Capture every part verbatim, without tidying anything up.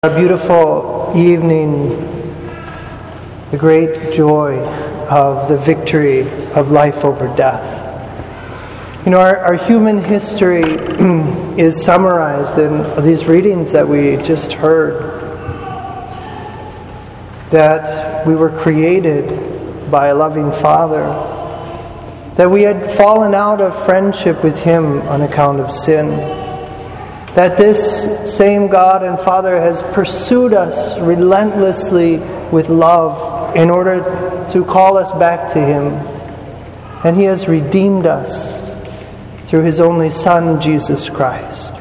A beautiful evening, the great joy of the victory of life over death. You know, our, our human history is summarized in these readings that we just heard. That we were created by a loving Father. That we had fallen out of friendship with Him on account of sin. That this same God and Father has pursued us relentlessly with love in order to call us back to Him. And He has redeemed us through His only Son, Jesus Christ.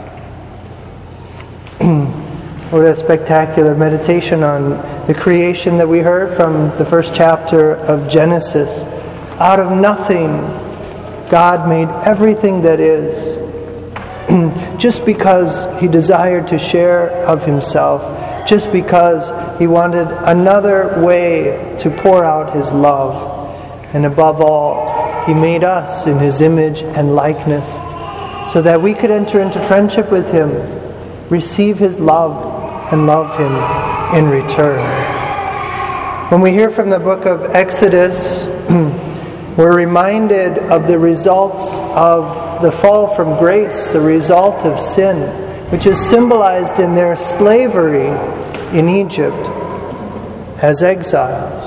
What a spectacular meditation on the creation that we heard from the first chapter of Genesis. Out of nothing, God made everything that is. Just because He desired to share of Himself, just because He wanted another way to pour out His love. And above all, He made us in His image and likeness so that we could enter into friendship with Him, receive His love, and love Him in return. When we hear from the book of Exodus, we're reminded of the results of the fall from grace, the result of sin, which is symbolized in their slavery in Egypt as exiles.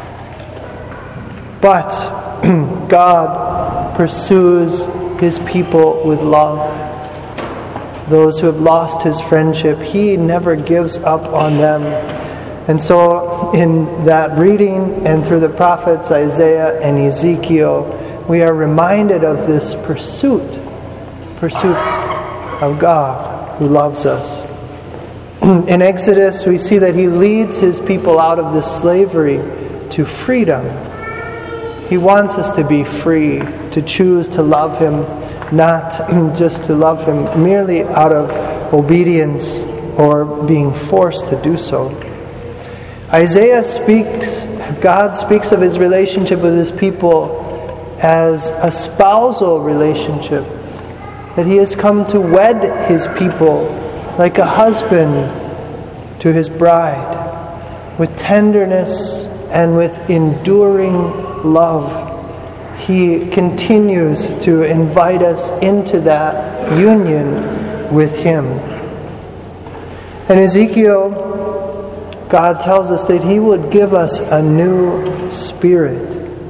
But God pursues His people with love. Those who have lost His friendship, He never gives up on them. And so in that reading and through the prophets Isaiah and Ezekiel, we are reminded of this pursuit, pursuit of God who loves us. In Exodus, we see that He leads His people out of this slavery to freedom. He wants us to be free, to choose to love Him, not just to love Him merely out of obedience or being forced to do so. Isaiah speaks, God speaks of His relationship with His people as a spousal relationship. That He has come to wed His people like a husband to his bride. With tenderness and with enduring love. He continues to invite us into that union with Him. And Ezekiel, God tells us that He would give us a new spirit.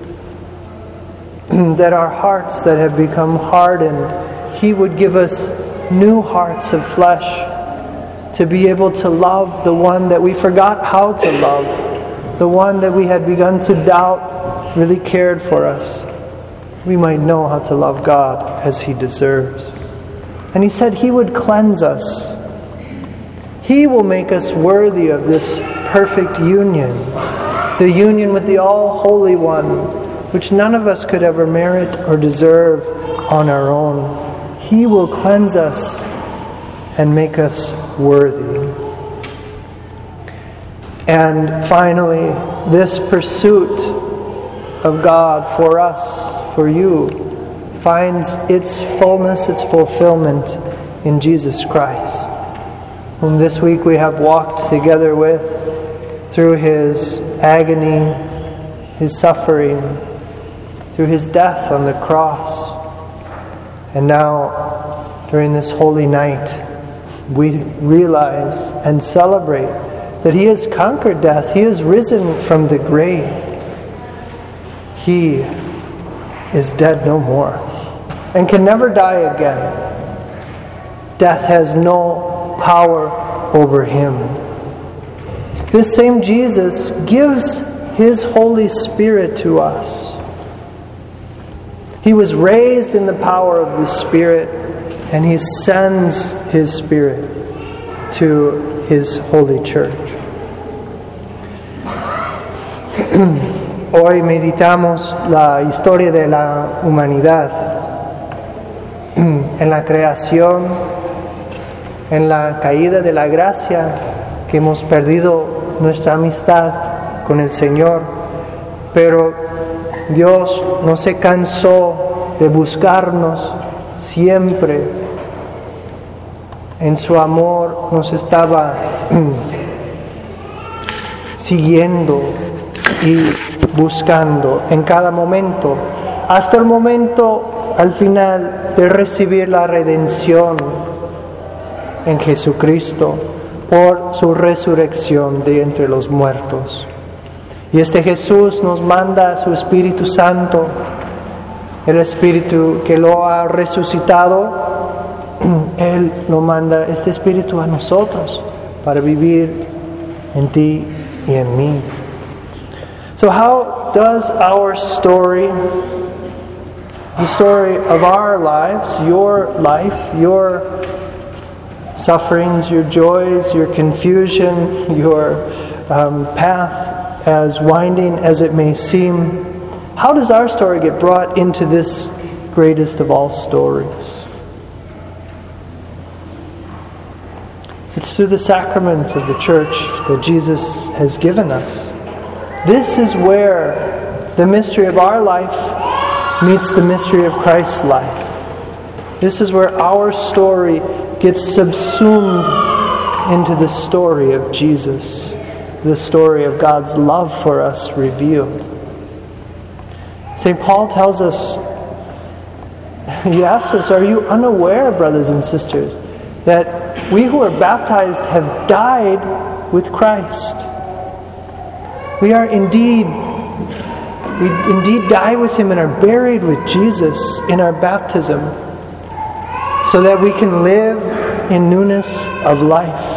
That our hearts that have become hardened, He would give us new hearts of flesh to be able to love the one that we forgot how to love, the one that we had begun to doubt really cared for us. We might know how to love God as He deserves. And He said He would cleanse us. He will make us worthy of this perfect union, the union with the All-Holy One, which none of us could ever merit or deserve on our own. He will cleanse us and make us worthy. And finally, this pursuit of God for us, for you, finds its fullness, its fulfillment in Jesus Christ, whom this week we have walked together with through His agony, His suffering, through His death on the cross. And now, during this holy night, we realize and celebrate that He has conquered death. He has risen from the grave. He is dead no more and can never die again. Death has no power over Him. This same Jesus gives His Holy Spirit to us. He was raised in the power of the Spirit, and He sends His Spirit to His holy church. Hoy meditamos la historia de la humanidad en la creación, en la caída de la gracia, que hemos perdido nuestra amistad con el Señor, pero Dios no se cansó de buscarnos siempre en su amor nos estaba siguiendo y buscando en cada momento, hasta el momento al final de recibir la redención en Jesucristo por su resurrección de entre los muertos. Y este Jesús nos manda su Espíritu Santo, el Espíritu que lo ha resucitado. Él lo manda, este Espíritu, a nosotros para vivir en ti y en mí. So how does our story, the story of our lives, your life, your sufferings, your joys, your confusion, your um, path, as winding as it may seem, how does our story get brought into this greatest of all stories? It's through the sacraments of the church that Jesus has given us. This is where the mystery of our life meets the mystery of Christ's life. This is where our story gets subsumed into the story of Jesus, the story of God's love for us revealed. Saint Paul tells us, he asks us, are you unaware, brothers and sisters, that we who are baptized have died with Christ? We are indeed, we indeed die with Him and are buried with Jesus in our baptism, so that we can live in newness of life.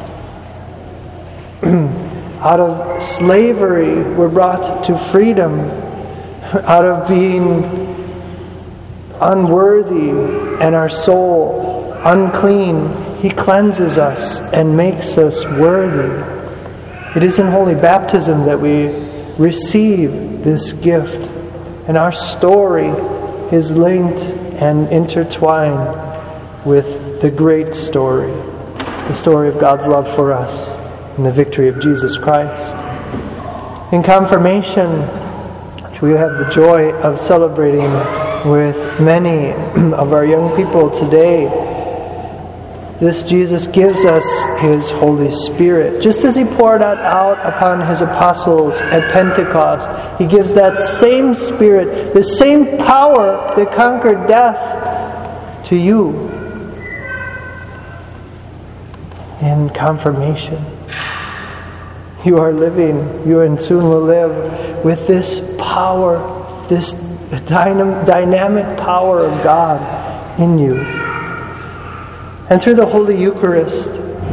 Out of slavery, we're brought to freedom. Out of being unworthy and our soul unclean, He cleanses us and makes us worthy. It is in holy baptism that we receive this gift, and our story is linked and intertwined with the great story, the story of God's love for us and the victory of Jesus Christ. In confirmation, which we have the joy of celebrating with many of our young people today, this Jesus gives us His Holy Spirit. Just as He poured it out upon His apostles at Pentecost, He gives that same Spirit, the same power that conquered death, to you in confirmation. You are living, you and soon will live with this power, this dynam- dynamic power of God in you. And through the Holy Eucharist,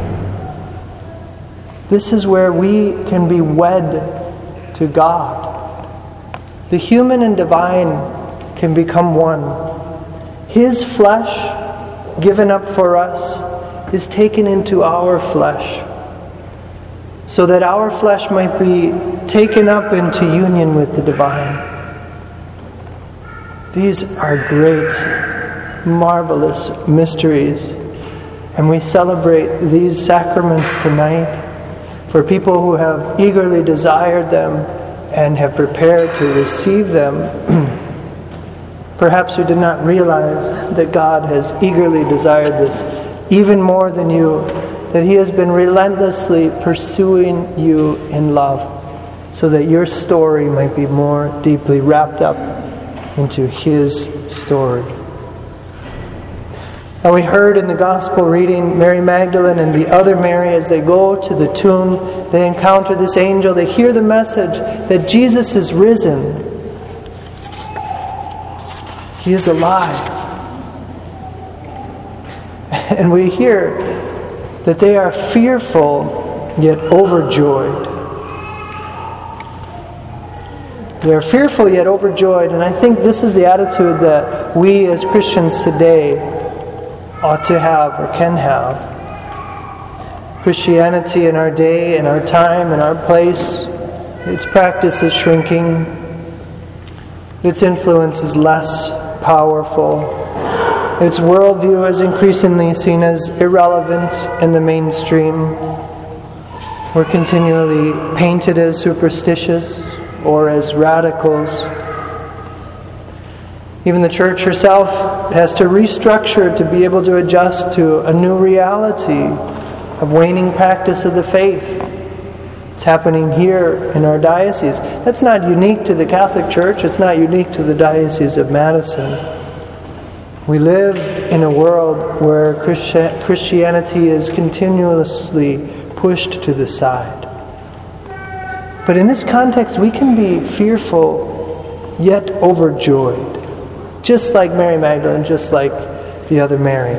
this is where we can be wed to God. The human and divine can become one. His flesh, given up for us, is taken into our flesh, so that our flesh might be taken up into union with the divine. These are great, marvelous mysteries, and we celebrate these sacraments tonight for people who have eagerly desired them and have prepared to receive them. Perhaps you did not realize that God has eagerly desired this even more than you, that He has been relentlessly pursuing you in love, so that your story might be more deeply wrapped up into His story. Now, we heard in the Gospel reading, Mary Magdalene and the other Mary, as they go to the tomb, they encounter this angel, they hear the message that Jesus is risen. He is alive. And we hear that they are fearful yet overjoyed. They are fearful yet overjoyed, and I think this is the attitude that we as Christians today ought to have or can have. Christianity in our day, in our time, in our place, its practice is shrinking. Its influence is less powerful. Its worldview is increasingly seen as irrelevant in the mainstream. We're continually painted as superstitious or as radicals. Even the church herself has to restructure to be able to adjust to a new reality of waning practice of the faith. It's happening here in our diocese. That's not unique to the Catholic Church. It's not unique to the Diocese of Madison. We live in a world where Christi- Christianity is continuously pushed to the side. But in this context, we can be fearful yet overjoyed, just like Mary Magdalene, just like the other Mary.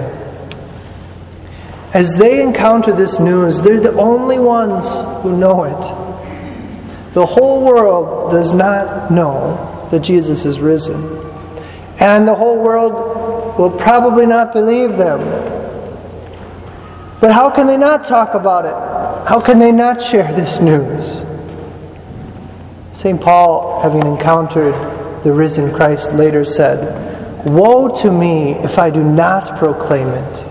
As they encounter this news, they're the only ones who know it. The whole world does not know that Jesus is risen. And the whole world will probably not believe them. But how can they not talk about it? How can they not share this news? Saint Paul, having encountered the risen Christ, later said, "Woe to me if I do not proclaim it."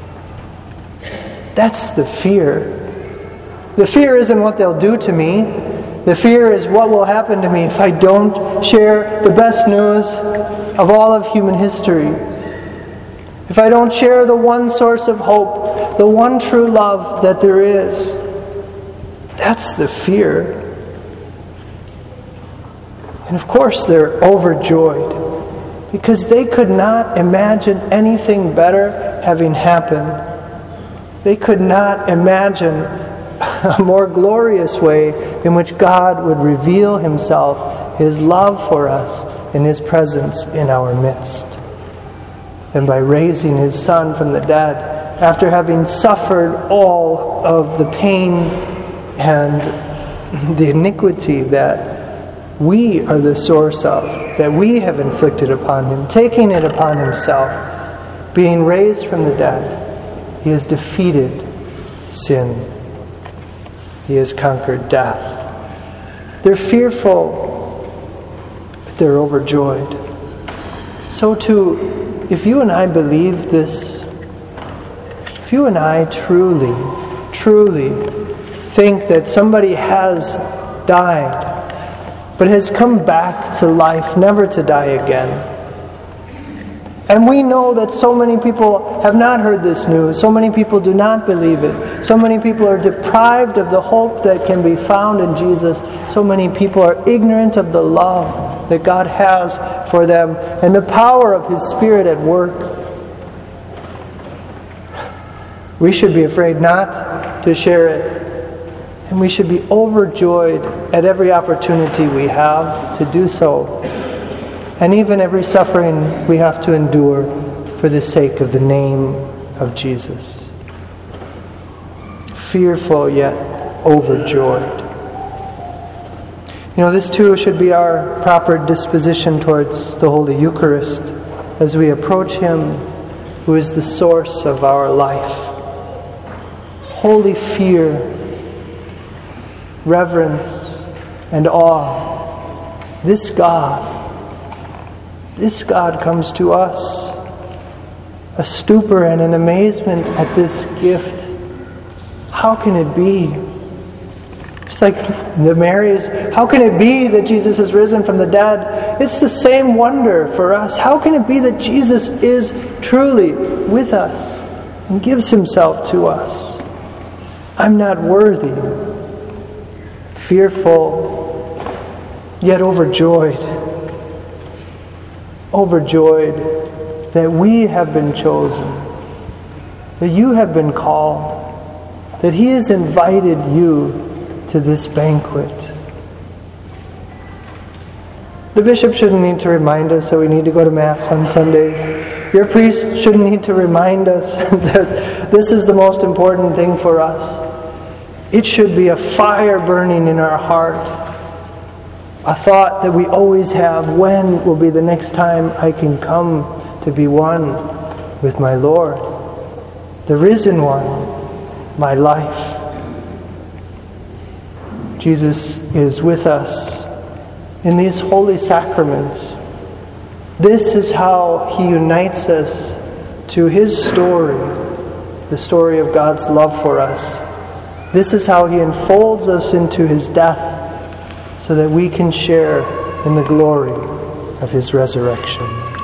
That's the fear. The fear isn't what they'll do to me. The fear is what will happen to me if I don't share the best news of all of human history. If I don't share the one source of hope, the one true love that there is. That's the fear. And of course they're overjoyed because they could not imagine anything better having happened. They could not imagine a more glorious way in which God would reveal Himself, His love for us, and His presence in our midst. And by raising His Son from the dead, after having suffered all of the pain and the iniquity that we are the source of, that we have inflicted upon Him, taking it upon Himself, being raised from the dead, He has defeated sin. He has conquered death. They're fearful, but they're overjoyed. So too, if you and I believe this, if you and I truly, truly think that somebody has died, but has come back to life, never to die again, and we know that so many people have not heard this news. So many people do not believe it. So many people are deprived of the hope that can be found in Jesus. So many people are ignorant of the love that God has for them and the power of His Spirit at work. We should be afraid not to share it. And we should be overjoyed at every opportunity we have to do so. And even every suffering we have to endure for the sake of the name of Jesus. Fearful yet overjoyed. You know, this too should be our proper disposition towards the Holy Eucharist as we approach Him who is the source of our life. Holy fear, reverence, and awe. This God This God comes to us, a stupor and an amazement at this gift. How can it be? Just like the Marys, how can it be that Jesus is risen from the dead? It's the same wonder for us. How can it be that Jesus is truly with us and gives Himself to us? I'm not worthy, fearful, yet overjoyed. Overjoyed that we have been chosen, that you have been called, that He has invited you to this banquet. The bishop shouldn't need to remind us that we need to go to Mass on Sundays. Your priest shouldn't need to remind us that this is the most important thing for us. It should be a fire burning in our heart. A thought that we always have, when will be the next time I can come to be one with my Lord, the risen one, my life. Jesus is with us in these holy sacraments. This is how He unites us to His story, the story of God's love for us. This is how He enfolds us into His death, so that we can share in the glory of His resurrection.